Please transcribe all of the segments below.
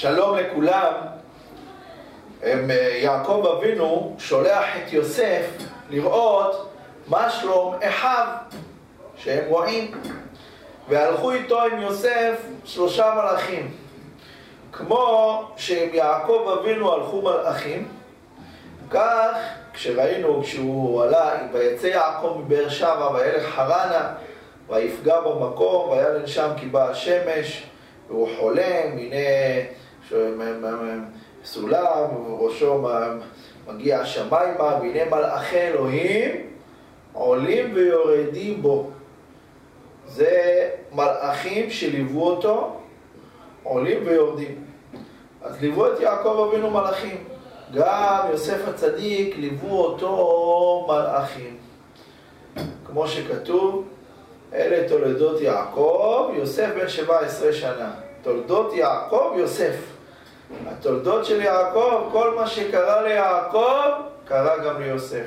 שלום לכולם. יעקב אבינו שולח את יוסף לראות מה שלום אחיו שהם רואים, והלכו איתו עם יוסף 3 מלאכים. כמו שעם יעקב אבינו הלכו מלאכים, כך כשהוא עלה, ויצא יעקב מבאר שבע וילך חרנה ויפגע במקום וילן שם כי באה השמש והוא חולם, הנה סולם ובראשו מגיע השמיימה, והנה מלאכי אלוהים עולים ויורדים בו. זה מלאכים שליוו אותו, עולים ויורדים. אז ליוו את יעקב אבינו מלאכים, גם יוסף הצדיק ליוו אותו מלאכים, כמו שכתוב, אלה תולדות יעקב, יוסף בן 17 שנה. תולדות יעקב יוסף, התולדות של יעקב, כל מה שקרה ליעקב קרה גם ליוסף.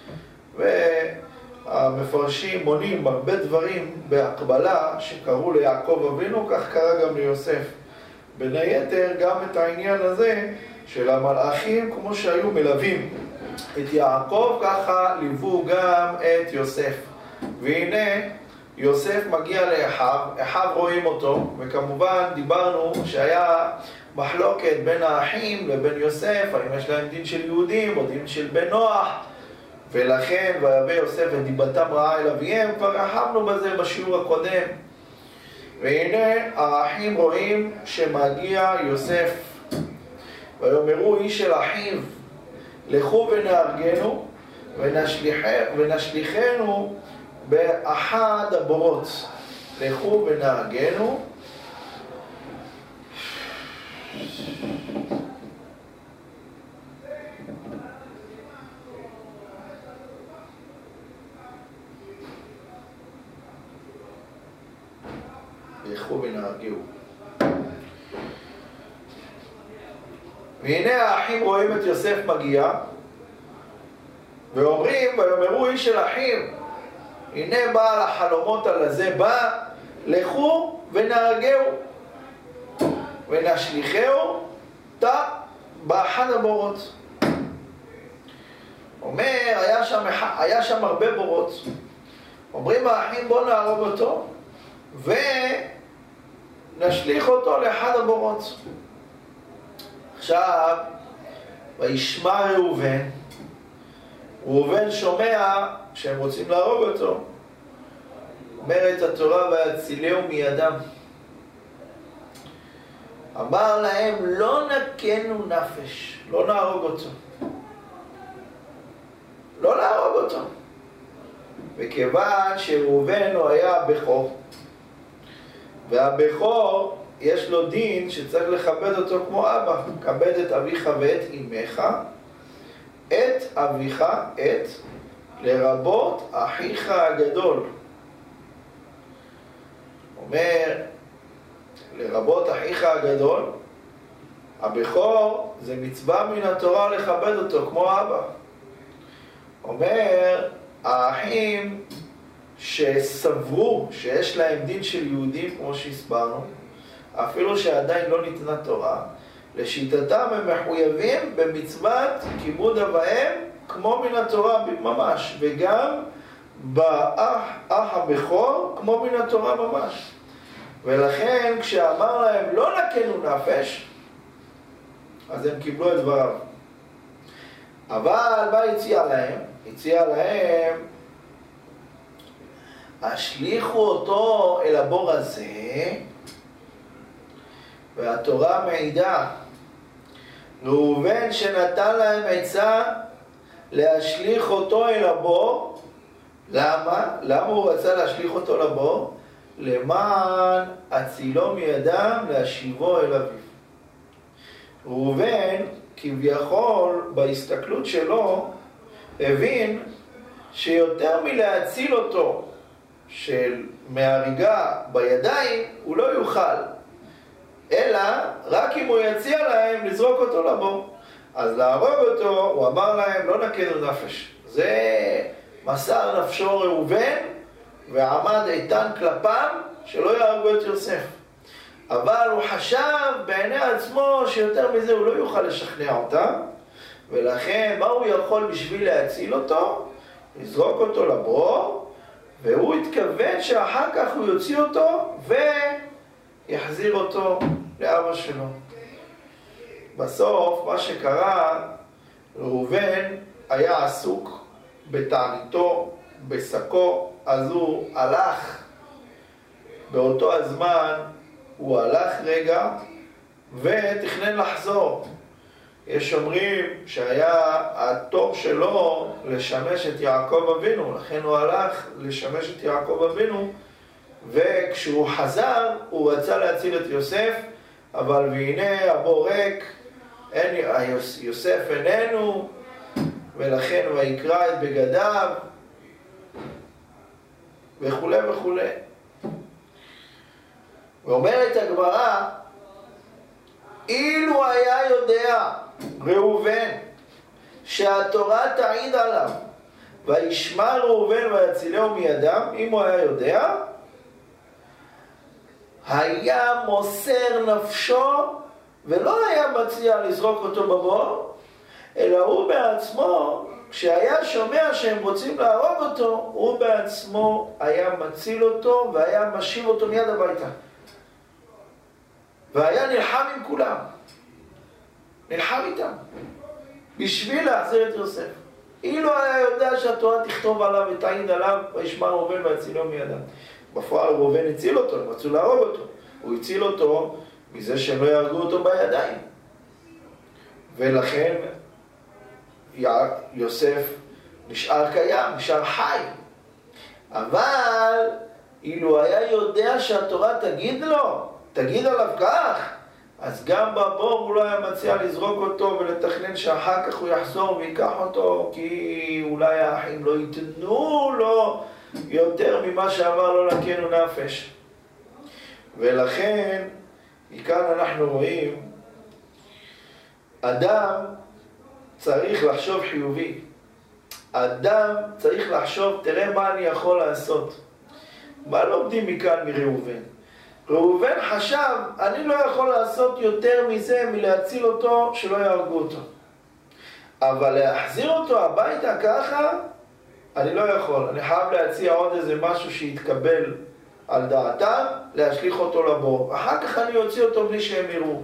והמפרשים מונים הרבה דברים בהקבלה שקראו ליעקב אבינו, כך קרה גם ליוסף. בין היתר גם את העניין הזה של המלאכים, כמו שהיו מלווים את יעקב, ככה ליוו גם את יוסף. והנה יוסף מגיע לאחיו, אחיו רואים אותו, וכמובן דיברנו שהיה מחלוקת בין האחים לבין יוסף, האם יש להם דין של יהודים או דין של בן נוח, ולכן ויבא יוסף את דיבתם רעה אל אביהם, כבר רחמנו בזה בשיעור הקודם. והנה האחים רואים שמגיע יוסף, ויאמרו איש אל אחיו, לכו ונהרגנו ונשליכנו באחד הבורות. לכו ונהרגנו ונהרגהו. והנה האחים רואים את יוסף מגיע ואומרים, ויאמרו איש של אחים, הנה בעל החלומות על הזה בא, לכו ונהרגהו ונשליכהו באחד הבורות. אומר, היה שם הרבה בורות. אומרים האחים, בוא נהרוג אותו ונשליך אותו לאחד הבורות. עכשיו וישמע ראובן שומע שהם רוצים להרוג אותו. אומרת התורה, ויצילהו מידם. אמר להם, לא נקנו נפש, לא נהרוג אותו, לא להרוג אותו. וכיוון שראובן הוא היה הבכור, והבכור יש לו דין שצריך לכבד אותו כמו אבא. כבד את אביך ואת אמך, את אביך את לרבות אחיך הגדול. אומר לרבות אחיך הגדול, הבכור זה מצווה מן התורה לכבד אותו כמו אבא. אומר האחים שסברו שיש להם דין של יהודים, כמו שהסברנו, אפילו שעדיין לא ניתנה תורה, לשיטתם הם מחויבים במצוות כיבוד אביהם כמו מן התורה ממש, וגם באח הבכור כמו מן התורה ממש. ולכן כשאמר להם לא נקנו נפש, אז הם קיבלו את דבריו. אבל מה הציע להם? הציע להם, השליכו אותו אל הבור הזה, והתורה מעידה, ראובן שנתן להם עצה להשליך אותו אל הבור. למה? למה הוא רצה להשליך אותו לבור? למען הצילו מידם להשיבו אל אביו. ראובן כביכול בהסתכלות שלו הבין שיותר מלהציל אותו מהריגה בידיים הוא לא יוכל, אלא רק אם הוא יציע להם לזרוק אותו לבור. אז להרוג אותו, הוא אמר להם לא נקנו נפש. זה מסר נפשו ראובן ועמד איתן כלפם שלא יהרגו את יוסף. אבל הוא חשב בעיני עצמו שיותר מזה הוא לא יוכל לשכנע אותם, ולכן מה הוא יכול בשביל להציל אותו? לזרוק אותו לבור, והוא התכוון שאחר כך הוא יוציא אותו ויחזיר אותו לאבא שלו. בסוף מה שקרה, ראובן היה עסוק בתעניתו, בשקו, אז הוא הלך. באותו הזמן הוא הלך רגע ותכנן לחזור. יש אומרים שהיה התור שלו לשמש את יעקב אבינו, לכן הוא הלך לשמש את יעקב אבינו, וכשהוא חזר הוא רצה להציל את יוסף, אבל והנה הבור ריק, יוסף איננו, ולכן הוא יקרא את בגדיו וכו' וכו'. ואומרת הגמרא, אילו היה יודע ראובן שהתורה תעיד עליו וישמע ראובן ויצילהו מידם, אם הוא היה יודע, היה מוסר נפשו ולא היה מציע לזרוק אותו בבור, אלא הוא בעצמו, כשהיה שומע שהם רוצים להרוג אותו, הוא בעצמו היה מציל אותו והיה משיב אותו מיד הביתה, והיה נלחם עם כולם, נלחם איתם בשביל להחזיר את יוסף. אילו היה יודע שהתורה תכתוב עליו ותעיד עליו וישמע ראובן ויצילהו מידם. בפועל ראובן הציל אותו, הם רצו להרוג אותו, הוא הציל אותו מזה שהם לא יהרגו אותו בידיים, ולכן יוסף נשאר קיים, נשאר חי. אבל אילו היה יודע שהתורה תגיד עליו כך, אז גם בבור הוא לא היה מציע לזרוק אותו ולתכנן שאחר כך הוא יחזור ויקח אותו, כי אולי האחים לא ייתנו לו יותר ממה שאמר לא לקנו נפש. ולכן מכאן אנחנו רואים, אדם צריך לחשוב חיובי. אדם צריך לחשוב, תראה מה אני יכול לעשות. מה לומדים מכאן מראובן? ראובן חשב, אני לא יכול לעשות יותר מזה מלהציל אותו שלא יהרגו אותו. אבל להחזיר אותו הביתה ככה, אני לא יכול. אני חייב להציע עוד איזה משהו שיתקבל על דעתם, להשליך אותו לבור. אחר כך אני אוציא אותו בלי שהם יראו.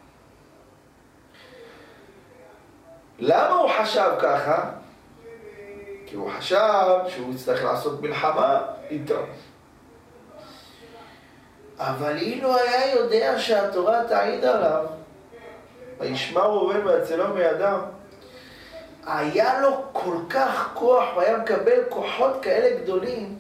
למה הוא חשב ככה? כי הוא חשב שהוא יצטרך לעשות מלחמה איתם. אבל אילו היה יודע שהתורה תעיד עליו, וישמע ראובן ויצילהו מידם, היה לו כל כך כוח, והיה מקבל כוחות כאלה גדולים,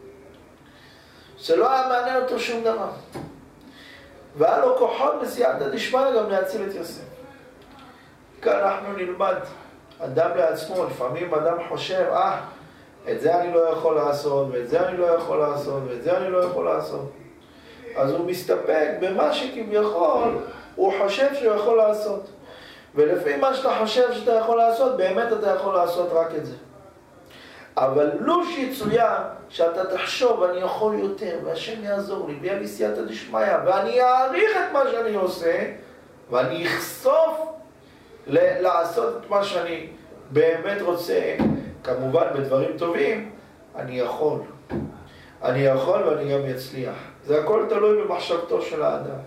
שלא היה מעניין אותו שום דבר. והיה לו כוחות בסייעתא דשמיא גם להציל את יוסף. כאן אנחנו נלמד, אדם לעצמו, לפעמים אדם חושב, את זה אני לא יכול לעשות, ואת זה אני לא יכול לעשות, ואת זה אני לא יכול לעשות. אז הוא מסתפק במה שכביכול הוא חושב שהוא יכול לעשות. ולפי מה שאתה חושב שאתה יכול לעשות, באמת אתה יכול לעשות רק את זה. אבל לא שיצויה שאתה תחשוב, אני יכול יותר, והשם יעזור לי, ויהיה לי סייעתא דשמיא, ואני אעריך את מה שאני עושה, ואני אחשוף לעשות את מה שאני באמת רוצה, כמובן בדברים טובים, אני יכול ואני גם אצליח. זה הכל תלוי במחשבתו של האדם.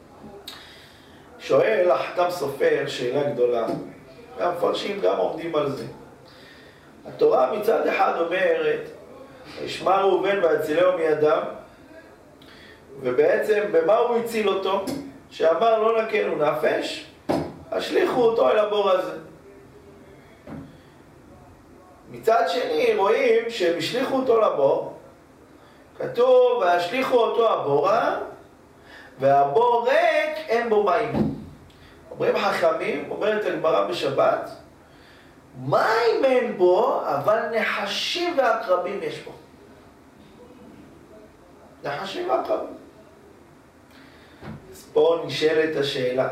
שואל החתם סופר שאלה גדולה, והמפרשים גם עומדים על זה. התורה מצד אחד אומרת, ישמע ראובן ויצילהו מידם, ובעצם במה הוא הציל אותו? שאמר לא לקנו נפש, השליחו אותו אל הבור הזה. מצד שני רואים שהם השליחו אותו לבור, כתוב והשליחו אותו הבורה, והבור ריק אין בו מים. אומרים חכמים, אומרת הגמרא בשבת, מים אין בו, אבל נחשים ועקרבים יש בו. נחשים ועקרבים. אז פה נשאלת השאלה,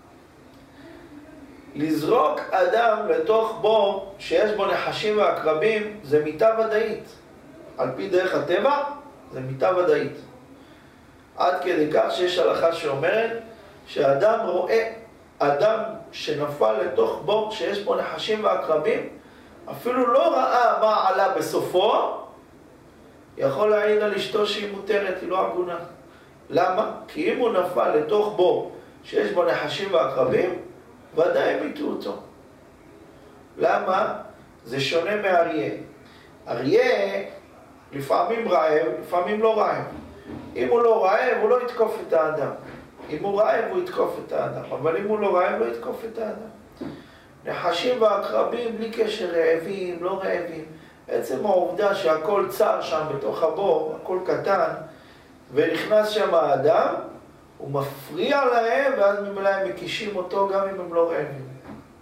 לזרוק אדם לתוך בור שיש בו נחשים ועקרבים זה מיתה ודאית. על פי דרך הטבע זה מיתה ודאית. עד כדי כך שיש הלכה שאומרת שאדם רואה אדם שנפל לתוך בור שיש בו נחשים ועקרבים, אפילו לא ראה מה עלה בסופו, יכול להעיד על אשתו שהיא מותרת, היא לא עגונה. למה? כי אם הוא נפל לתוך בור שיש בו נחשים ועקרבים, ודאי הם יטעו אותו. למה? זה שונה מאריה. אריה לפעמים רעב, לפעמים לא רעב. אם הוא לא רעב, הוא לא יתקוף את האדם. אם הוא רעב, הוא יתקוף את האדם. אבל אם הוא לא רעב, לא יתקוף את האדם. נחשים ועקרבים, בלי קשר רעבים, לא רעבים. בעצם העובדה שהכל צר שם בתוך הבור, הכל קטן, ונכנס שם האדם, הוא מפריע להם, ואז ממילא הם מקישים אותו גם אם הם לא רעבים.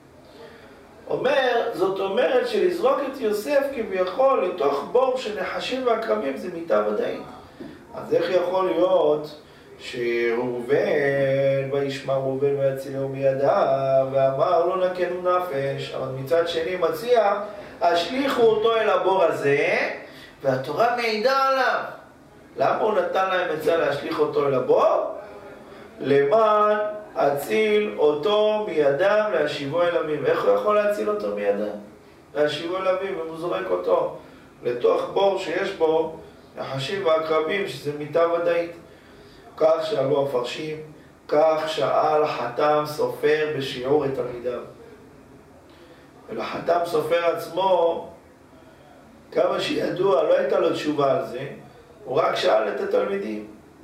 זאת אומרת שלזרוק את יוסף כביכול לתוך בור של נחשים ועקרבים זה מיתה ודאית. אז איך יכול להיות שראובן, וישמע ראובן ויצילהו מידיו, ואמר לא נקנו נפש, אבל מצד שני מציע, השליכו אותו אל הבור הזה, והתורה מעידה עליו. למה הוא נתן להם עצה להשליך אותו אל הבור? למען אציל אותו מידם להשיבו אל אביו. איך הוא יכול להציל אותו מידם? להשיבו אל אביו, והוא זורק אותו לתוך בור שיש בו נחשים ועקרבים, שזה מיתה ודאית. כך שאלו הפרשים, כך שאל חתם סופר בשיעור את תלמידיו. ולחתם סופר עצמו, כמה שידוע, לא הייתה לו תשובה על זה, הוא רק שאל את התלמידים.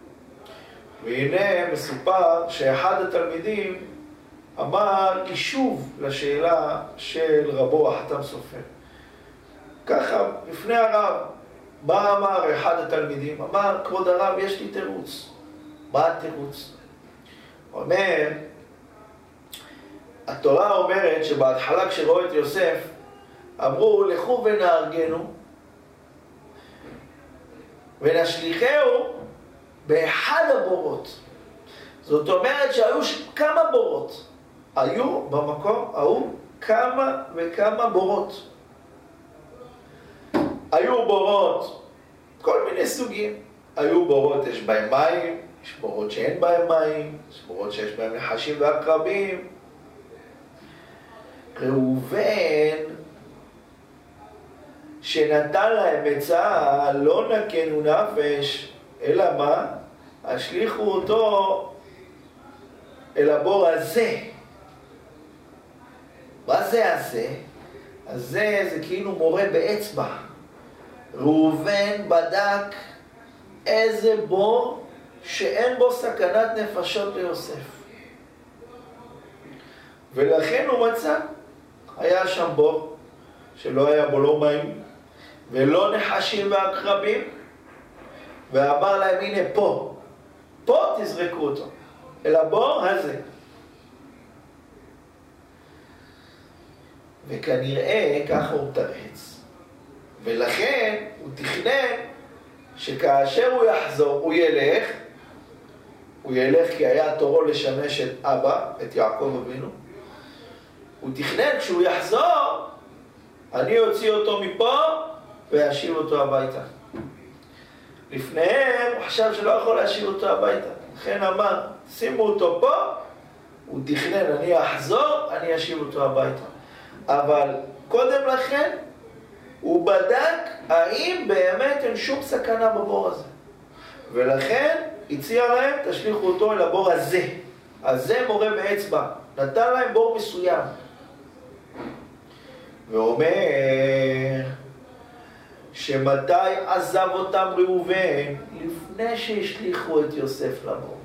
והנה מסופר שאחד התלמידים אמר אישוב לשאלה של רבו החתם סופר. ככה, לפני הרב, מה אמר אחד התלמידים? אמר, כבוד הרב, יש לי תירוץ. מה התירוץ? הוא אומר, התורה אומרת שבהתחלה כשראו את יוסף, אמרו, לכו ונהרגנו, ונשליחהו באחד הבורות. זאת אומרת שהיו כמה בורות. היו במקום ההוא כמה וכמה בורות. היו בורות, כל מיני סוגים. היו בורות, יש בהם מים, יש בורות שאין בהם מים, יש בורות שיש בהם נחשים ועקרבים. ראובן, שנתן להם עצה, לא נקנו נפש, אלא מה? השליכו אותו אל הבור הזה. מה זה הזה? הזה זה כאילו מורה באצבע. ראובן בדק איזה בור שאין בו סכנת נפשות ליוסף. ולכן הוא מצא, היה שם בור שלא היה בו לא מים ולא נחשים ועקרבים, ואמר להם, הנה פה תזרקו אותו, אל הבור הזה. וכנראה ככה הוא תרץ. ולכן הוא תכנן שכאשר הוא יחזור, הוא ילך כי היה תורו לשמש את אבא, את יעקב אבינו. הוא תכנן כשהוא יחזור, אני אוציא אותו מפה וישיב אותו הביתה. לפניהם הוא חשב שלא יכול להשיב אותו הביתה. לכן אמר, שימו אותו פה, הוא תכנן, אני אחזור, אני אשיב אותו הביתה. אבל קודם לכן, הוא בדק האם באמת אין שום סכנה בבור הזה. ולכן הציע להם, תשליכו אותו אל הבור הזה. אז זה מורה באצבע. נתן להם בור מסוים. ואומר שמתי עזב אותם ראובן? לפני שהשליחו את יוסף לבור.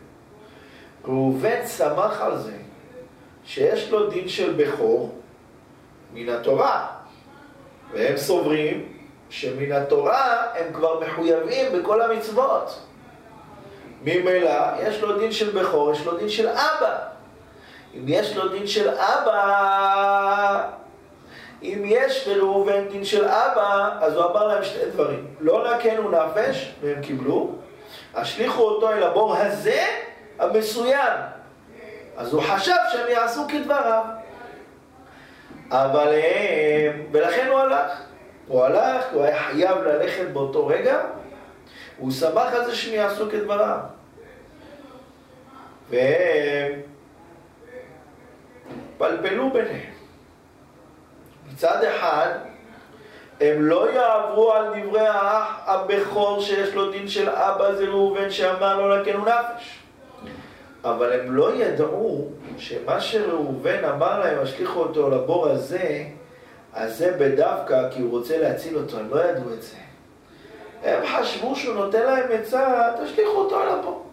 ראובן שמח על זה שיש לו דין של בכור מן התורה. והם סוברים שמן התורה הם כבר מחויבים בכל המצוות. ממילא יש לו דין של בכור, יש לו דין של אבא. אם יש לו דין של אבא, אם יש לראובן דין של אבא, אז הוא אמר להם שני דברים. לא נקנו נפש, והם קיבלו. השליחו אותו אל הבור הזה, המסוים. אז הוא חשב שהם יעשו כדבריו. אבל ולכן הוא הלך, הוא היה חייב ללכת באותו רגע, הוא שמח על זה שהם יעשו כדבריו. והם פלפלו ביניהם. מצד אחד, הם לא יעברו על דברי האח הבכור שיש לו דין של אבא זה ראובן שאמר לו לקנו נפש. אבל הם לא ידעו שמה שראובן אמר להם, השליחו אותו לבור הזה, אז זה בדווקא כי הוא רוצה להציל אותו, הם לא ידעו את זה. הם חשבו שהוא נותן להם עצה, תשליחו אותו לבור.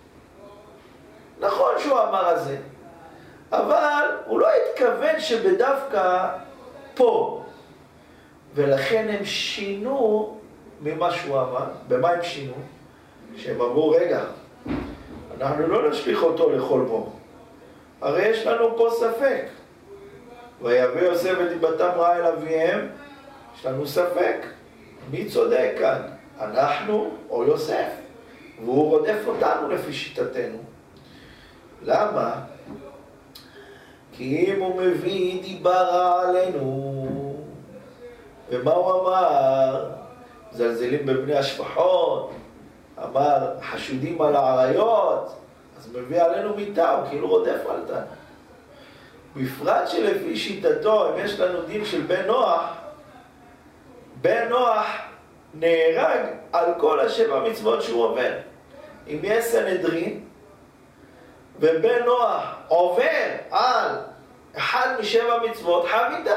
נכון שהוא אמר על זה, אבל הוא לא התכוון שבדווקא פה. ולכן הם שינו ממה שהוא אמר. במה הם שינו? שהם אמרו, רגע, אנחנו לא נשליח אותו לכל בור. הרי יש לנו פה ספק. ויבא יוסף את דיבתם רעה אל אביהם, יש לנו ספק. מי צודק כאן? אנחנו או יוסף? והוא רודף אותנו לפי שיטתנו. למה? כי אם הוא מביא דיבה רע עלינו, ומה הוא אמר? זלזלים בבני השפחות, אמר חשודים על העריות, אז מביא עלינו מיתה, הוא כאילו רודף עלינו. בפרט שלפי שיטתו, אם יש לנו דין של בן נוח, בן נוח נהרג על כל 7 מצוות שהוא עובר. אם יש סנהדרין, ובן נוח עובר על 1 מ7 מצוות, חייב מיתה.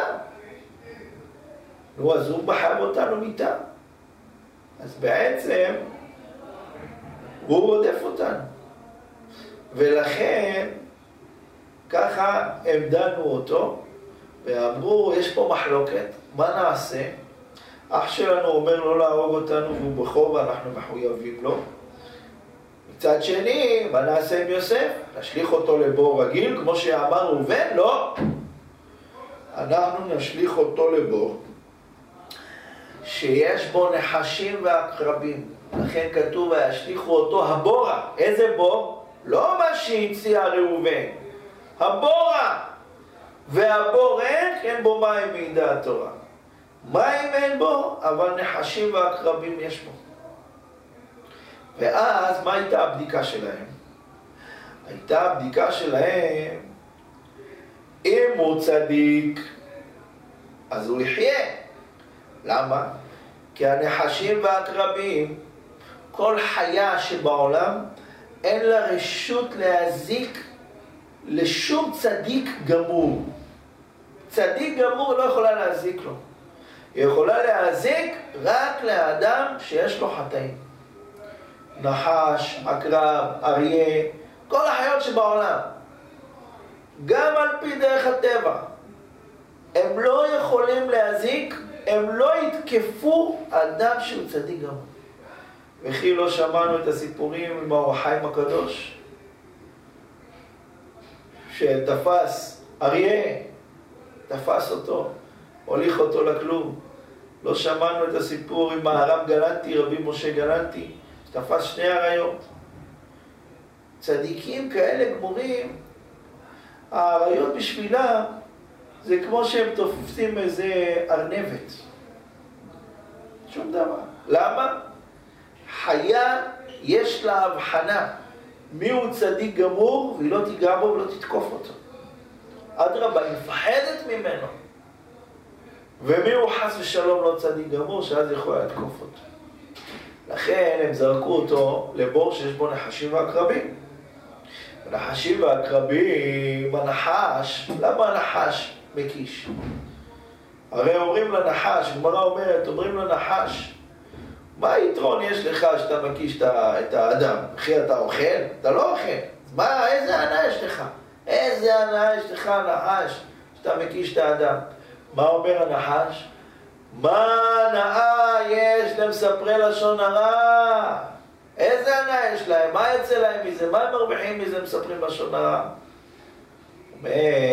נו, אז הוא בחייב אותנו מיתה. אז בעצם הוא רודף אותנו. ולכן ככה הם דנו אותו ואמרו, יש פה מחלוקת, מה נעשה? אח שלנו אומר לא להרוג אותנו והוא בכור ואנחנו מחויבים לו. מצד שני, מה נעשה עם יוסף? נשליך אותו לבור רגיל, כמו שאמר ראובן? לא. אנחנו נשליך אותו לבור שיש בו נחשים ועקרבים. לכן כתוב, וישליכו אותו הבורה. איזה בור? לא מה שהציע ראובן. הבורה. והבור אין בו מים מעידה התורה. מים אין בו, אבל נחשים ועקרבים יש בו. ואז מה הייתה הבדיקה שלהם? הייתה הבדיקה שלהם, אם הוא צדיק, אז הוא יחיה. למה? כי הנחשים והעקרבים, כל חיה שבעולם, אין לה רשות להזיק לשום צדיק גמור. צדיק גמור לא יכולה להזיק לו. היא יכולה להזיק רק לאדם שיש לו חטאים. נחש, עקרב, אריה, כל החיות שבעולם. גם על פי דרך הטבע. הם לא יכולים להזיק, הם לא יתקפו אדם שהוא צדיק גמור. וכי לא שמענו את הסיפורים עם האור החיים הקדוש, שתפס אריה, תפס אותו, הוליך אותו לכלוב. לא שמענו את הסיפור עם הרב גלנטי, רבי משה גלנטי, שתפס 2 אריות. צדיקים כאלה גמורים, האריות בשבילה זה כמו שהם תופסים איזה ארנבת. שום דבר. למה? חיה יש לה הבחנה. מי הוא צדיק גמור והיא לא תיגע בו ולא תתקוף אותו. אדרבה, היא מפחדת ממנו. ומי הוא חס ושלום לא צדיק גמור שאז יכולה לתקוף אותו. לכן הם זרקו אותו לבור שיש בו נחשים ועקרבים. הנחשים והעקרבים, הנחש, למה הנחש מקיש? הרי אומרים לנחש, גמרא אומרת, אומרים לנחש, מה היתרון יש לך שאתה מקיש את האדם? אחי, אתה אוכל? אתה לא אוכל. מה, איזה הנאה יש לך? איזה הנאה יש לך, נחש, שאתה מקיש את האדם? מה אומר הנחש? מה הנאה יש למספרי לשון הרע? איזה הנאה יש להם? מה יצא להם מזה? מה הם מרוויחים מזה מספרים לשון הרע? אומר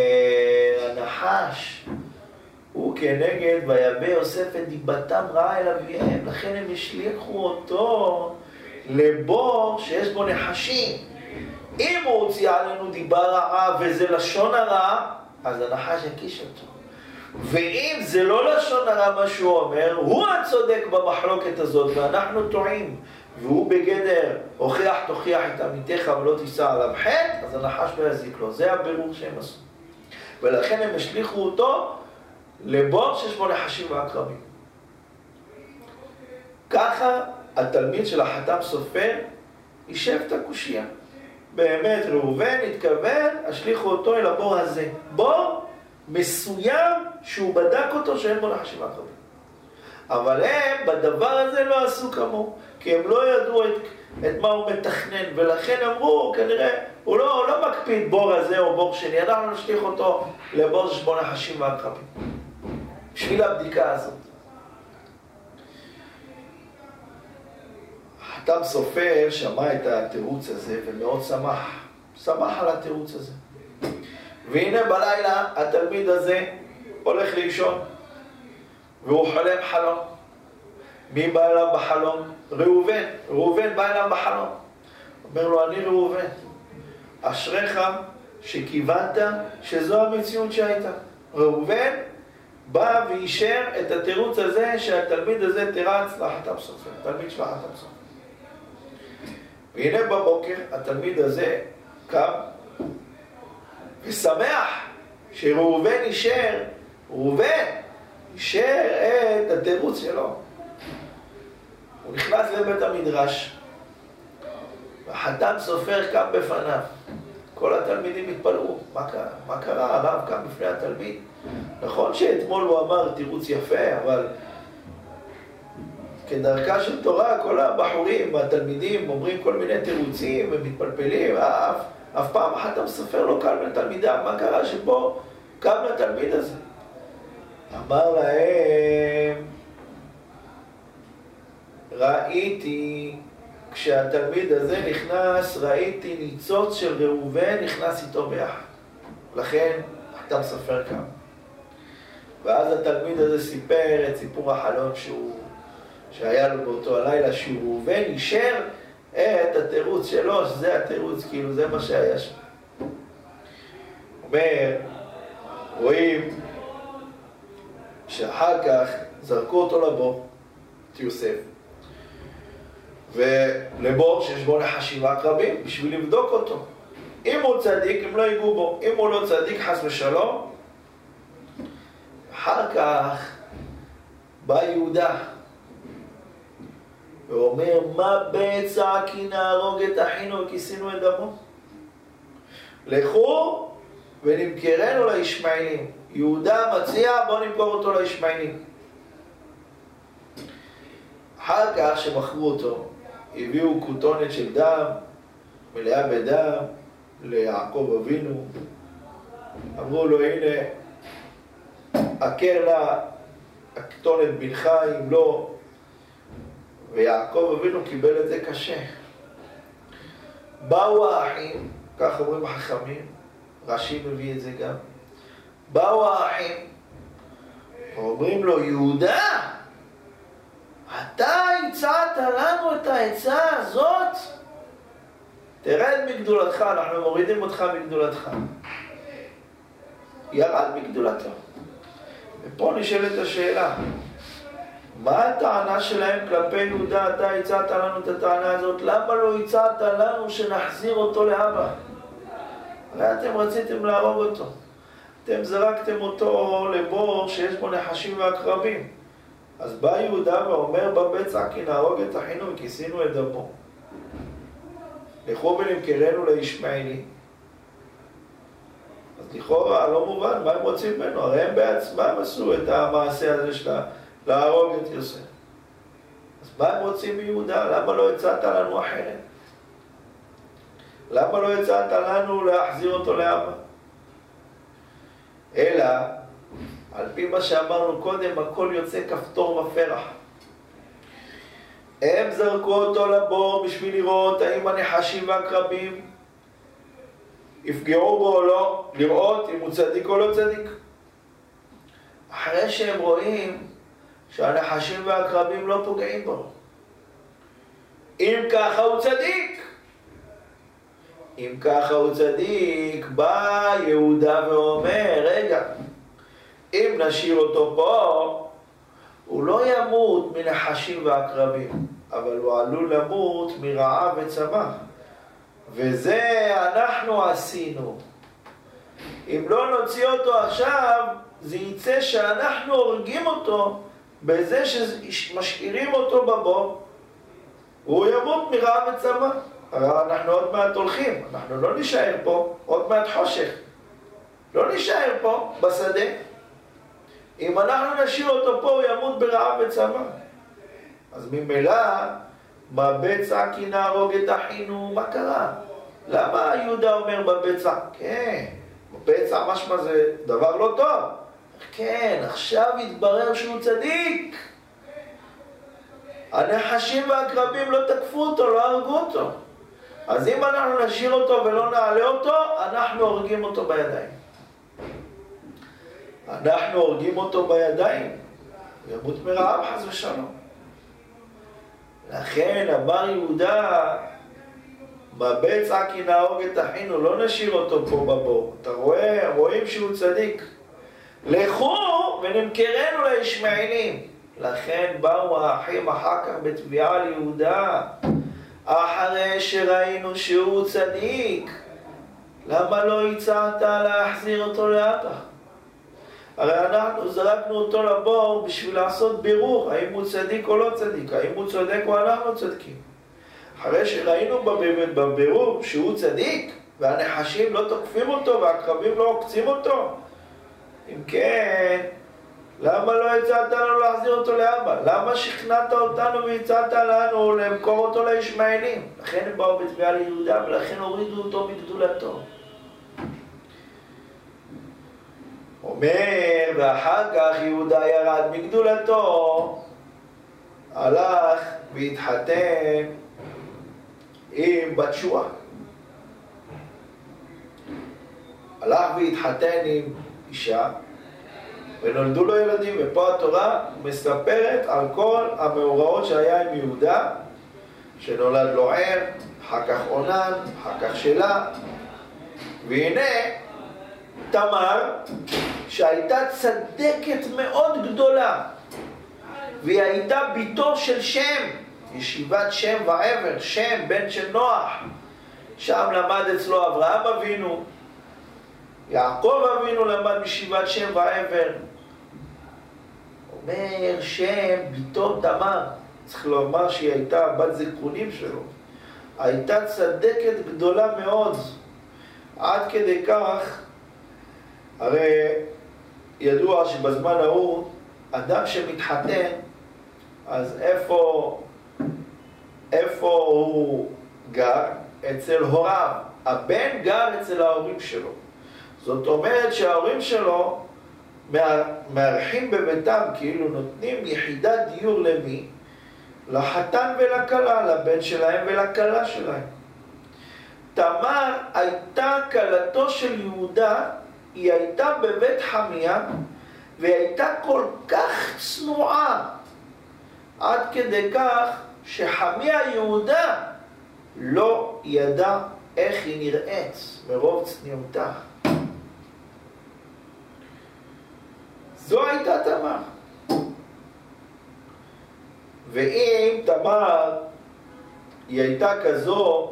הנחש, הוא כנגד ויבא יוסף את דיבתם רעה אל אביהם, לכן הם השליחו אותו לבור שיש בו נחשים. אם הוא הוציא עלינו דיבה רעה וזה לשון הרע, אז הנחש יקיש אותו. ואם זה לא לשון הרע מה שהוא אומר, הוא הצודק במחלוקת הזאת ואנחנו טועים, והוא בגדר הוכיח תוכיח את עמיתך ולא תישא עליו חטא, אז הנחש לא יזיק לו. זה הבירור שהם עשו. ולכן הם השליחו אותו לבור שיש בו נחשים ועקרבים. ככה התלמיד של החתם סופר יישב את הקושייה. באמת ראובן התכוון, השליחו אותו אל הבור הזה. בור מסוים שהוא בדק אותו שאין בו נחשים ועקרבים. אבל הם בדבר הזה לא עשו כמוהו, כי הם לא ידעו את מה הוא מתכנן, ולכן אמרו, כנראה, הוא לא מקפיד בור הזה או בור שני, אנחנו נשליך אותו לבור שיש בו נחשים ועקרבים. בשביל הבדיקה הזאת. החתם סופר שמע את התירוץ הזה ומאוד שמח על התירוץ הזה. והנה בלילה התלמיד הזה הולך לישון, והוא חולם חלום. מי בא אליו בחלום? ראובן בא אליו בחלום. אומר לו, אני ראובן, אשריך שכיוונת שזו המציאות שהייתה. ראובן בא ואישר את התירוץ הזה שהתלמיד הזה תירץ לחתם סופר, תלמיד של החתם סופר. והנה בבוקר התלמיד הזה קם ושמח שראובן אישר את התירוץ שלו. הוא נכנס לבית המדרש, והחתם סופר קם בפניו. כל התלמידים התפלאו, מה קרה? הרב קם בפני התלמיד. נכון שאתמול הוא אמר תירוץ יפה, אבל כדרכה של תורה, כל הבחורים והתלמידים אומרים כל מיני תירוצים ומתפלפלים, אף פעם החתם סופר לא קם לתלמידיו. מה קרה שפה קם לתלמיד הזה? אמר להם, ראיתי, כשהתלמיד הזה נכנס, ראיתי ניצוץ של ראובן נכנס איתו ביחד. לכן החתם סופר קם. ואז התלמיד הזה סיפר את סיפור החלום שהיה לו באותו הלילה, שראובן אישר את התירוץ שלו, שזה התירוץ, כאילו זה מה שהיה שם. אומר, רואים שאחר כך זרקו אותו לבור, את יוסף, ולבור שיש בו נחשים ועקרבים, בשביל לבדוק אותו. אם הוא צדיק, הם לא ייגעו בו. אם הוא לא צדיק, חס ושלום. אחר כך בא יהודה ואומר, מה בצע כי נהרוג את אחינו וכיסינו את דמו? לכו ונמכרנו לישמעאלים. יהודה מציע, בוא נמכור אותו לישמעאלים. אחר כך שמכרו אותו, הביאו כותונת של דם, מלאה בדם, ליעקב אבינו. אמרו לו, הנה, עקר לה הכתונת בנך, אם לא. ויעקב אבינו קיבל את זה קשה. באו האחים, כך אומרים החכמים, רש"י מביא את זה גם. באו האחים, ואומרים לו, יהודה, אתה הצעת לנו את העצה הזאת? תרד מגדולתך, אנחנו מורידים אותך מגדולתך. ירד מגדולתו. ופה נשאלת השאלה, מה הטענה שלהם כלפי יהודה? אתה הצעת לנו את הטענה הזאת, למה לא הצעת לנו שנחזיר אותו לאבא? הרי אתם רציתם להרוג אותו. אתם זרקתם אותו לבור שיש בו נחשים ועקרבים. אז בא יהודה ואומר בבצע כי נהרוג את אחינו וכיסינו את דמו. לכו ונמכרנו לישמעאלי. אז לכאורה לא מובן מה הם רוצים ממנו. הרי הם בעצמם עשו את המעשה הזה של להרוג את יוסף. אז מה הם רוצים מיהודה? למה לא הצעת לנו אחרת? למה לא הצעת לנו להחזיר אותו לאבא? אלא, על פי מה שאמרנו קודם, הכל יוצא כפתור ופרח. הם זרקו אותו לבור בשביל לראות האם הנחשים והקרבים יפגעו בו או לא, לראות אם הוא צדיק או לא צדיק. אחרי שהם רואים שהנחשים והקרבים לא פוגעים בו, אם ככה הוא צדיק. אם ככה הוא צדיק, בא יהודה ואומר, רגע, אם נשאיר אותו פה, הוא לא ימות מנחשים ועקרבים. אבל הוא עלול למות מרעב וצמא. וזה אנחנו עשינו. אם לא נוציא אותו עכשיו, זה יצא שאנחנו הורגים אותו בזה שמשאירים אותו בבור. הוא ימות מרעב וצמא. הרי אנחנו עוד מעט הולכים, אנחנו לא נשאר פה, עוד מעט חושך. לא נשאר פה בשדה. אם אנחנו נשאיר אותו פה, הוא ימות ברעב וצמא. אז ממילא, בבצע כי נהרוג את אחינו, מה קרה? למה יהודה אומר בבצע? כן, בבצע משמע זה דבר לא טוב. כן, עכשיו התברר שהוא צדיק. הנחשים והקרבים לא תקפו אותו, לא הרגו אותו. אז אם אנחנו נשאיר אותו ולא נעלה אותו, אנחנו הורגים אותו בידיים. אנחנו הורגים אותו בידיים. ימות מרעב חס ושלום. לכן אמר יהודה, בבצע כי נהרוג את אחינו, לא נשאיר אותו פה בבור. אתה רואים שהוא צדיק. לכו ונמכרנו לישמעאלים. לכן באו האחים אחר כך בתביעה ליהודה, אחרי שראינו שהוא צדיק. למה לא הצעת להחזיר אותו לאבא? הרי אנחנו זרקנו אותו לבור בשביל לעשות בירור, האם הוא צדיק או לא צדיק, האם הוא צודק או אנחנו צודקים. אחרי שראינו בבירור שהוא צדיק, והנחשים לא תוקפים אותו והקרבים לא עוקצים אותו, אם כן, למה לא הצעת לנו להחזיר אותו לאבא? למה שכנעת אותנו והצעת לנו למכור אותו לישמעאלים? לכן הם באו בתביעה ליהודה ולכן הורידו אותו מגדולתו. אומר, ואחר כך יהודה ירד מגדולתו, הלך והתחתן עם בת שוע. הלך והתחתן עם אישה, ונולדו לו ילדים, ופה התורה מספרת על כל המאורעות שהיה עם יהודה, שנולד לו ער, אחר כך עונן, אחר כך שלה, והנה תמר, שהייתה צדקת מאוד גדולה, והיא הייתה ביתו של שם, ישיבת שם ועבר, שם בן של נוח, שם למד אצלו אברהם אבינו, יעקב אבינו למד מישיבת שם ועבר. אומר שם ביתו תמר, צריך לומר שהיא הייתה בת זיכרונים שלו, הייתה צדקת גדולה מאוד, עד כדי כך, הרי ידוע שבזמן ההוא אדם שמתחתן, אז איפה הוא גר? אצל הוריו. הבן גר אצל ההורים שלו. זאת אומרת שההורים שלו מארחים בביתם, כאילו נותנים יחידת דיור למי? לחתן ולכלה, לבן שלהם ולכלה שלהם. תמר הייתה כלתו של יהודה, היא הייתה בבית חמיה, והיא הייתה כל כך צנועה, עד כדי כך שחמיה יהודה לא ידע איך היא נראית מרוב צניעותה. זו הייתה תמר. ואם תמר היא הייתה כזו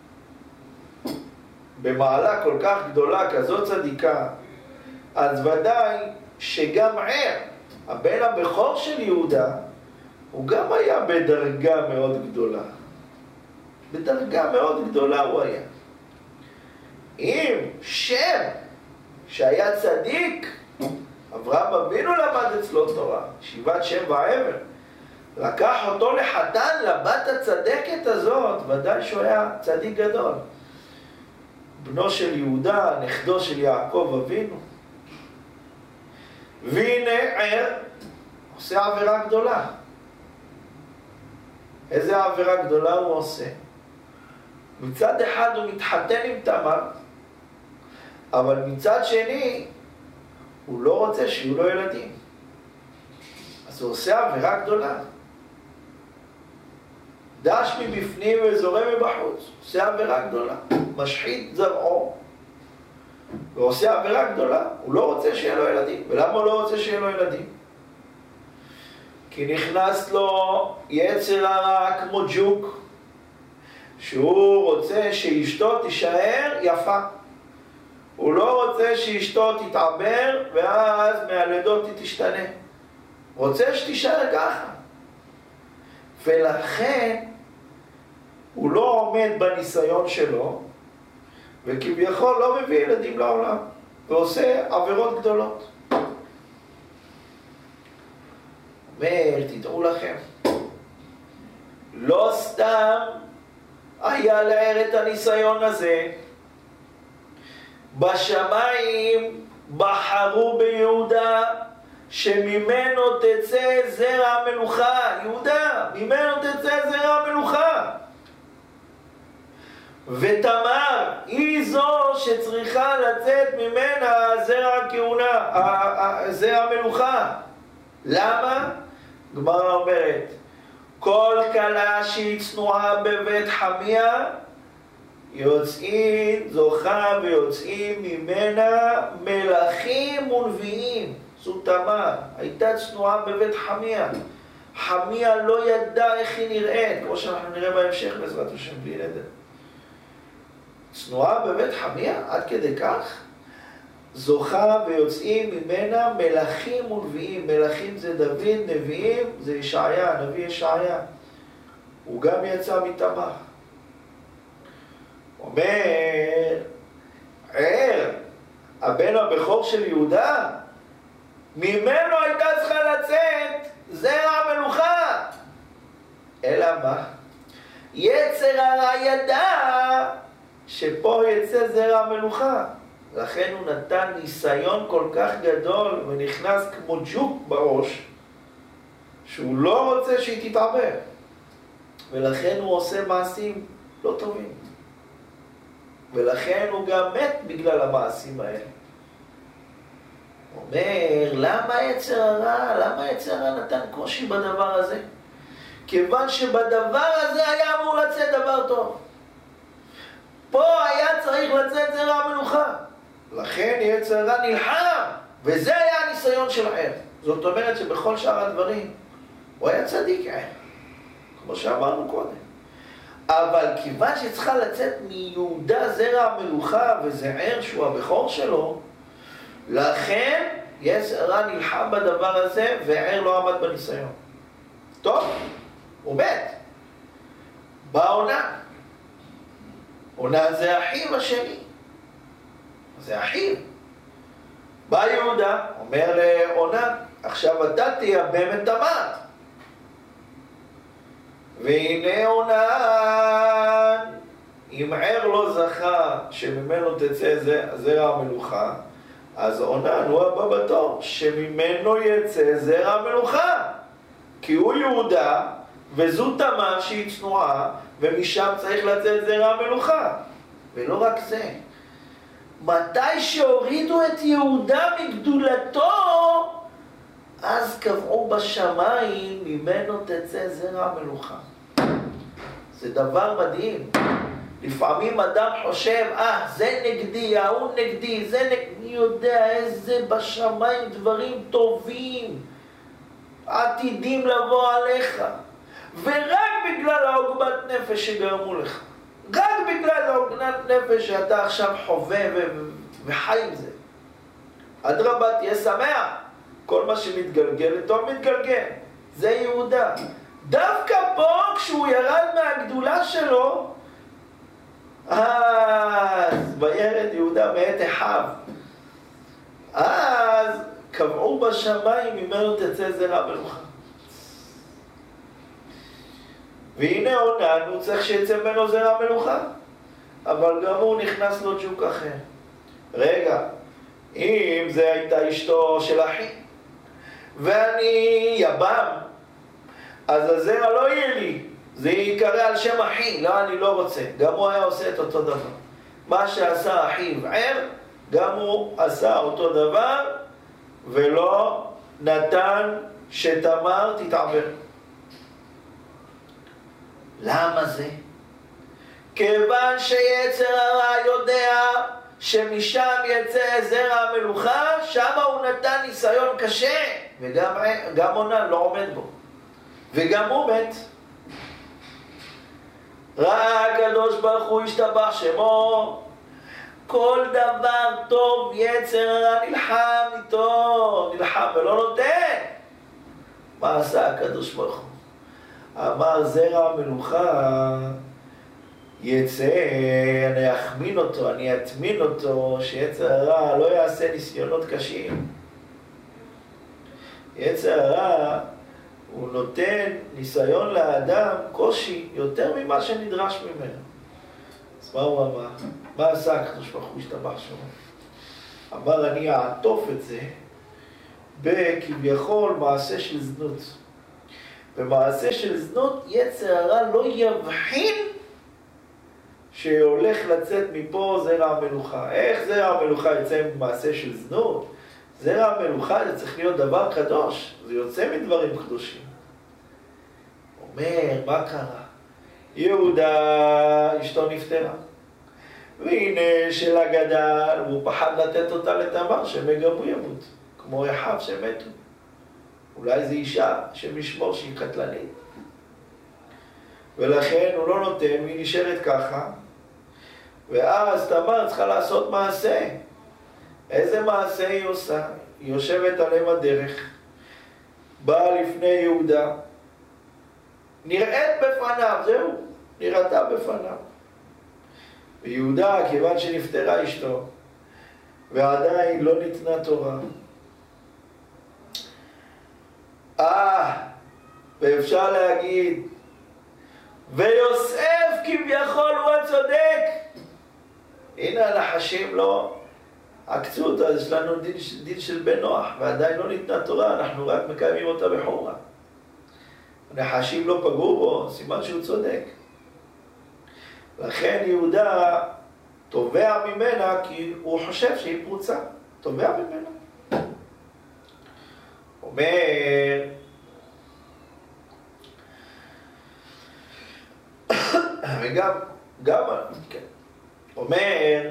במעלה כל כך גדולה, כזו צדיקה, אז ודאי שגם ער, הבן הבכור של יהודה, הוא גם היה בדרגה מאוד גדולה. בדרגה מאוד גדולה הוא היה. אם שם שהיה צדיק, אברהם אבינו למד אצלו תורה, ישיבת שם ועבר, לקח אותו לחתן לבת הצדקת הזאת, ודאי שהוא היה צדיק גדול. בנו של יהודה, נכדו של יעקב אבינו. והנה ער עושה עבירה גדולה. איזה עבירה גדולה הוא עושה? מצד אחד הוא מתחתן עם תמר, אבל מצד שני הוא לא רוצה שיהיו לו ילדים. אז הוא עושה עבירה גדולה. דש מבפנים וזורם מבחוץ. עושה עבירה גדולה. משחית זרעו. ועושה עבירה גדולה. הוא לא רוצה שיהיה לו ילדים. ולמה הוא לא רוצה שיהיה לו ילדים? כי נכנס לו יצר הרע כמו ג'וק, שהוא רוצה שאשתו תישאר יפה. הוא לא רוצה שאשתו תתעבר ואז מהלידות היא תשתנה. רוצה שתישאר ככה. ולכן הוא לא עומד בניסיון שלו, וכביכול לא מביא ילדים לעולם, ועושה עבירות גדולות. אומר, תדעו לכם, לא סתם היה לער את הניסיון הזה. בשמיים בחרו ביהודה שממנו תצא זרע המלוכה. יהודה, ממנו תצא זרע המלוכה. ותמר היא זו שצריכה לצאת ממנה זרע הכהונה, זרע המלוכה. למה? גמרא אומרת, כל כלה שהיא צנועה בבית חמיה, יוצאים, זוכה ויוצאים ממנה מלכים ונביאים. זו תמר, הייתה צנועה בבית חמיה. חמיה לא ידע איך היא נראית, כמו שאנחנו נראה בהמשך בעזרת השם בלי נדר. צנועה בבית חמיה, עד כדי כך, זוכה ויוצאים ממנה מלכים ונביאים. מלכים זה דוד, נביאים זה ישעיה, נביא ישעיה. הוא גם יצא מתמר. אומר, ער, הבן הבכור של יהודה, ממנו הייתה צריכה לצאת זרע המלוכה. אלא מה? יצר הרע ידע שפה יצא זרע המלוכה. לכן הוא נתן ניסיון כל כך גדול ונכנס כמו ג'וק בראש, שהוא לא רוצה שהיא תתעבר. ולכן הוא עושה מעשים לא טובים. ולכן הוא גם מת בגלל המעשים האלה. הוא אומר, למה יצר הרע? למה יצר הרע נתן קושי בדבר הזה? כיוון שבדבר הזה היה אמור לצאת דבר טוב. פה היה צריך לצאת זרע המלוכה. לכן יצר הרע נלחם, וזה היה הניסיון של ער. זאת אומרת שבכל שאר הדברים הוא היה צדיק ער, כמו שאמרנו קודם. אבל כיוון שצריכה לצאת מיהודה זרע המלוכה, וזה ער שהוא הבכור שלו, לכן יצר הרע נלחם בדבר הזה, וער לא עמד בניסיון. טוב, הוא מת. בא עונה. עונה זה אחיו השני. זה אחיו. בא יהודה, אומר לעונה, עכשיו אתה תייבם את תמר. והנה עונה, אם ער לא זכה שממנו תצא זרע המלוכה, אז עונה הוא הבא בתור, שממנו יצא זרע המלוכה. כי הוא יהודה, וזו תמר שהיא צנועה, ומשם צריך לצאת זרע המלוכה. ולא רק זה, מתי שהורידו את יהודה מגדולתו, אז קבעו בשמיים ממנו תצא זרע המלוכה. זה דבר מדהים. לפעמים אדם חושב, זה נגדי, ההוא נגדי, זה נגדי, אני יודע איזה בשמיים דברים טובים עתידים לבוא עליך, ורק בגלל העוגמת נפש שגרמו לך, רק בגלל העוגמת נפש שאתה עכשיו חווה וחי עם זה. אדרבה, תהיה שמח, כל מה שמתגלגל איתו מתגלגל. זה יהודה. דווקא פה כשהוא ירד מהגדולה שלו, אז וירד יהודה מאת אחיו, אז קבעו בשמיים ממנו תצא זרע המלוכה. והנה עונה, הוא צריך שיצא ממנו זרע המלוכה, אבל גם הוא נכנס לו ג'וק אחר. רגע, אם זה הייתה אשתו של אחי ואני יבם, אז הזרע לא יהיה לי, זה יקרא על שם אחי. לא, אני לא רוצה. גם הוא היה עושה את אותו דבר. מה שעשה אחיו ער, גם הוא עשה אותו דבר, ולא נתן שתמר תתעבר. למה זה? כיוון שיצר הרע יודע שמשם יצא זרע המלוכה, שם הוא נתן ניסיון קשה, וגם עונה לא עומד בו. וגם הוא מת. ראה הקדוש ברוך הוא השתבח שמו, כל דבר טוב יצר הרע נלחם איתו, נלחם ולא נותן. מה עשה הקדוש ברוך הוא? אמר זרע המלוכה יצא, אני אחמין אותו, אני אטמין אותו, שיצר הרע לא יעשה ניסיונות קשים. יצר הרע הוא נותן ניסיון לאדם קושי יותר ממה שנדרש ממנו. אז מה הוא אמר? מה עשה הקדוש ברוך הוא השתבח שמו? אמר אני אעטוף את זה בכביכול מעשה של זנות. במעשה של זנות יצר הרע לא יבחין שהולך לצאת מפה זרע המלוכה. איך זרע המלוכה יצא ממעשה של זנות? זרע המלוכה זה צריך להיות דבר קדוש, זה יוצא מדברים קדושים. אומר, מה קרה? יהודה, אשתו נפטרה. והנה שלה גדל, והוא פחד לתת אותה לתמר, שגם הוא ימות, כמו אחיו שמתו. אולי זו אישה שמשמור שהיא קטלנית. ולכן הוא לא נותן, והיא נשארת ככה. ואז תמר צריכה לעשות מעשה. איזה מעשה היא עושה? היא יושבת על אם הדרך, באה לפני יהודה, נראית בפניו, זהו, נראתה בפניו. ויהודה, כיוון שנפטרה אשתו, ועדיין לא ניתנה תורה, ואפשר להגיד, ויוסף כביכול הוא הצודק. הנה הנחשים לא עקצו אותה, יש לנו דין של בן נוח, ועדיין לא ניתנה תורה, אנחנו רק מקיימים אותה בחומרה. הנחשים לא פגעו בו, סימן שהוא צודק. לכן יהודה תובע ממנה כי הוא חושב שהיא פרוצה, תובע ממנה. אומר, וגם, כן, אומר,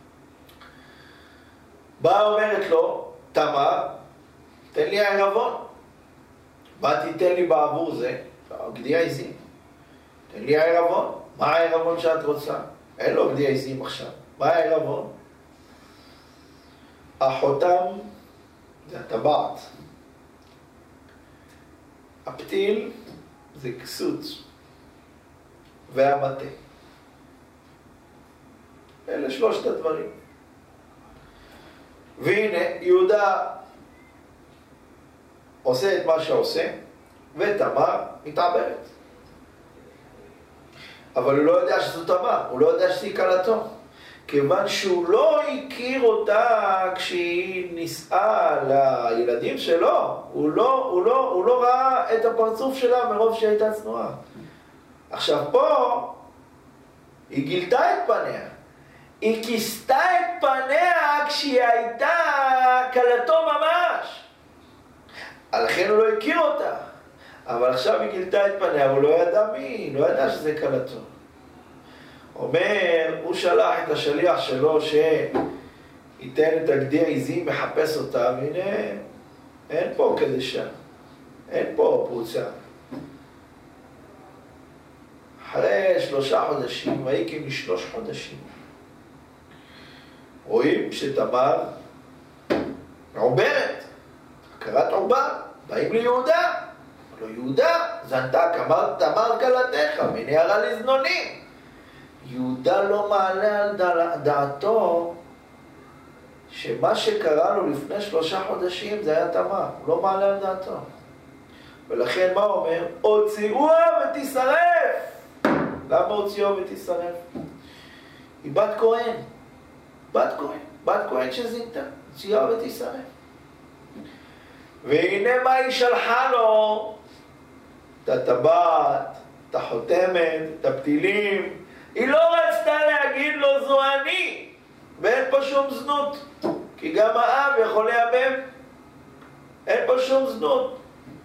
באה אומרת לו, תמר, תן לי הערבון. מה תיתן לי בעבור זה? גדי העזים. תן לי הערבון. מה הערבון שאת רוצה? אין לו גדי העזים עכשיו. מה הערבון? החותם זה הטבעת. הפתיל זה כסות. והמטה. אלה שלושת הדברים. והנה, יהודה עושה את מה שעושה, ותמר מתעברת. אבל הוא לא יודע שזו תמר, הוא לא יודע שהיא כלתו. כיוון שהוא לא הכיר אותה כשהיא נישאה לילדים שלו, הוא לא ראה את הפרצוף שלה מרוב שהייתה צנועה. עכשיו פה, היא גילתה את פניה. היא כיסתה את פניה כשהיא הייתה כלתו ממש. לכן הוא לא הכיר אותה. אבל עכשיו היא גילתה את פניה, הוא לא ידע מי, לא ידע שזה כלתו. אומר, הוא שלח את השליח שלו שייתן את הגדי העזים, מחפש אותה, והנה, אין פה קדשה, אין פה פרוצה. אחרי 3 חודשים, ויהי כ3 חודשים, רואים שתמר מעוברת, הכרת עובר, באים ליהודה, לא יהודה, זנתק, אמר תמר כלתך, מנערה לזנונים. יהודה לא מעלה על דעתו שמה שקרה לו לפני 3 חודשים זה היה תמר, הוא לא מעלה על דעתו. ולכן מה הוא אומר? הוציאוה ותשרף. למה הוציאוה ותשרף? היא בת כהן, בת כהן שזינתה, הוציאוה ותשרף. והנה מה היא שלחה לו? את הטבעת, את החותמת, את הפתילים. היא לא רצתה להגיד לו זו אני, ואין פה שום זנות, כי גם האב יכול להיאבם, אין פה שום זנות.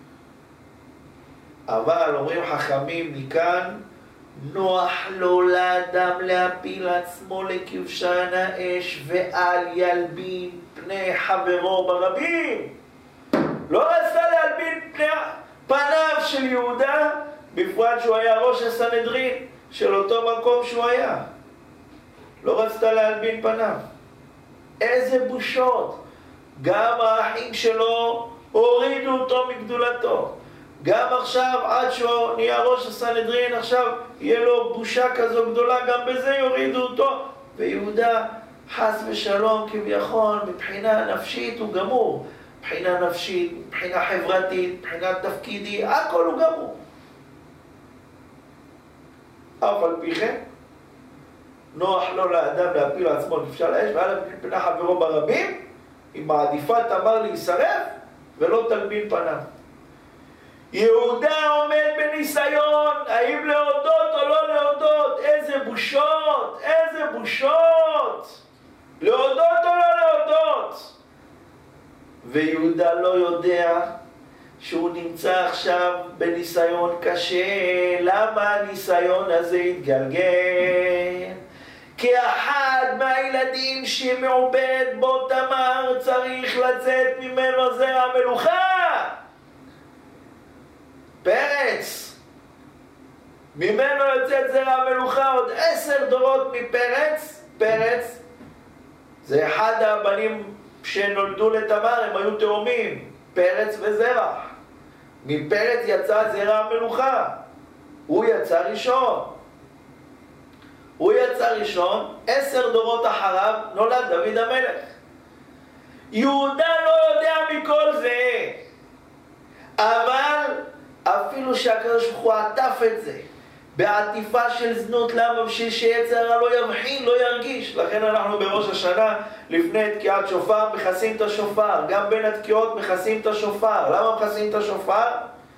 אבל אומרים חכמים מכאן, נוח לו לאדם להפיל עצמו לכבשן האש ואל ילבין פני חברו ברבים. לא רצתה להלבין פניו של יהודה, בפרט שהוא היה ראש הסנהדרין של אותו מקום שהוא היה. לא רצתה להלבין פניו. איזה בושות. גם האחים שלו הורידו אותו מגדולתו. גם עכשיו, עד שהוא נהיה ראש הסנהדרין, עכשיו יהיה לו בושה כזו גדולה, גם בזה יורידו אותו. ויהודה, חס ושלום, כביכול, מבחינה נפשית הוא גמור. מבחינה נפשית, מבחינה חברתית, מבחינה תפקידי, הכל הוא גמור. אף על פי כן, נוח לו לאדם להפיל עצמו נפשע לאש, ועל פני חברו ברבים, היא מעדיפה תמר להישרף ולא תלבין פניו. יהודה עומד בניסיון, האם להודות או לא להודות? איזה בושות, איזה בושות! להודות או לא להודות? ויהודה לא יודע שהוא נמצא עכשיו בניסיון קשה. למה הניסיון הזה התגלגל? כי אחד מהילדים שמעובד בו תמר צריך לצאת ממנו זרע המלוכה. פרץ. ממנו יוצאת זרע המלוכה עוד 10 דורות מפרץ. פרץ זה אחד הבנים שנולדו לתמר, הם היו תאומים, פרץ וזרח. מפרץ יצא זרע המלוכה. הוא יצא ראשון. הוא יצא ראשון, 10 דורות אחריו נולד דוד המלך. יהודה לא יודע מכל זה. אבל אפילו שהקדוש ברוך הוא עטף את זה בעטיפה של זנות, למה? בשביל שיצר הרע לא יבחין, לא ירגיש. לכן אנחנו בראש השנה, לפני תקיעת שופר, מכסים את השופר. גם בין התקיעות מכסים את השופר. למה מכסים את השופר?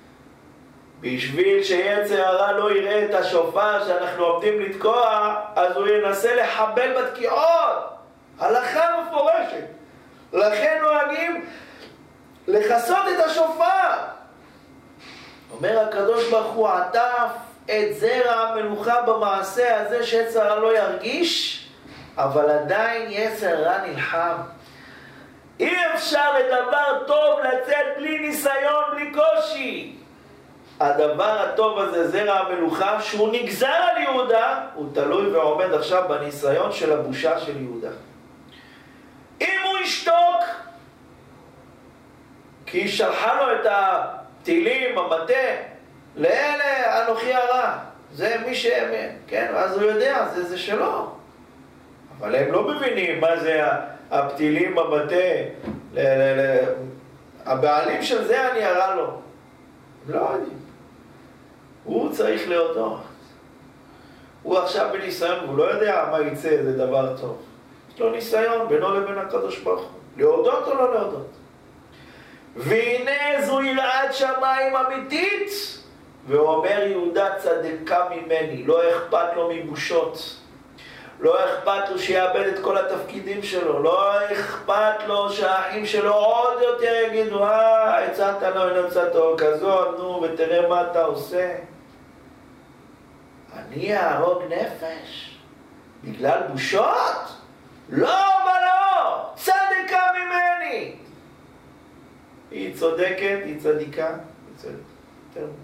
בשביל שיצר הרע לא יראה את השופר שאנחנו עומדים לתקוע, אז הוא ינסה לחבל בתקיעות. הלכה מפורשת. לכן נוהגים לכסות את השופר. אומר הקדוש ברוך הוא עטף את זרע המלוכה במעשה הזה שיצר הרע לא ירגיש, אבל עדיין יצר הרע נלחם. אי אפשר לדבר טוב לצאת בלי ניסיון, בלי קושי. הדבר הטוב הזה, זרע המלוכה, שהוא נגזר על יהודה, הוא תלוי ועומד עכשיו בניסיון של הבושה של יהודה. אם הוא ישתוק, כי היא שלחה לו את הטילים, המטה, לאלה אנוכי הרע, זה מי שהם, כן, אז הוא יודע, זה שלו. אבל הם לא מבינים מה זה הפתילים, המטה, הבעלים של זה אני הרע לו. הם לא יודעים. הוא צריך להודות. הוא עכשיו בניסיון, הוא לא יודע מה יצא, זה דבר טוב. יש לו ניסיון בינו לבין הקדוש ברוך הוא. להודות או לא להודות? והנה זו יראת שמיים אמיתית. ואומר יהודה צדקה ממני, לא אכפת לו מבושות. לא אכפת לו שיאבד את כל התפקידים שלו. לא אכפת לו שהאחים שלו עוד יותר יגידו, הצעת לו אין הצעתו כזאת, נו, ותראה מה אתה עושה. אני אהרוג נפש? בגלל בושות? לא ולא, צדקה ממני. היא צודקת, היא צדיקה, היא צודקת. יותר ממני.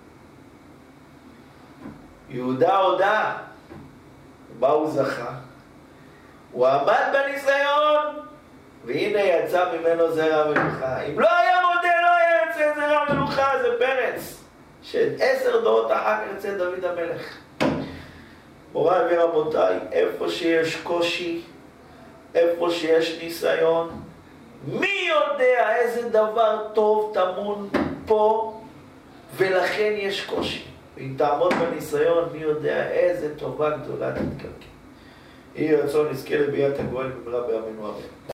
יהודה הודה. מה הוא זכה? הוא עמד בניסיון, והנה יצא ממנו זרע המלוכה. אם לא היה מודה, לא היה יוצא זרע המלוכה, זה פרץ. ש10 דורות אחר כך יצא דוד המלך. מוריי ורבותיי, איפה שיש קושי, איפה שיש ניסיון, מי יודע איזה דבר טוב טמון פה, ולכן יש קושי. ואם תעמוד בניסיון, מי יודע איזה טובה גדולה תתקלקל. יהי רצון נזכה לביאת הגואל במהרה בימינו אמן.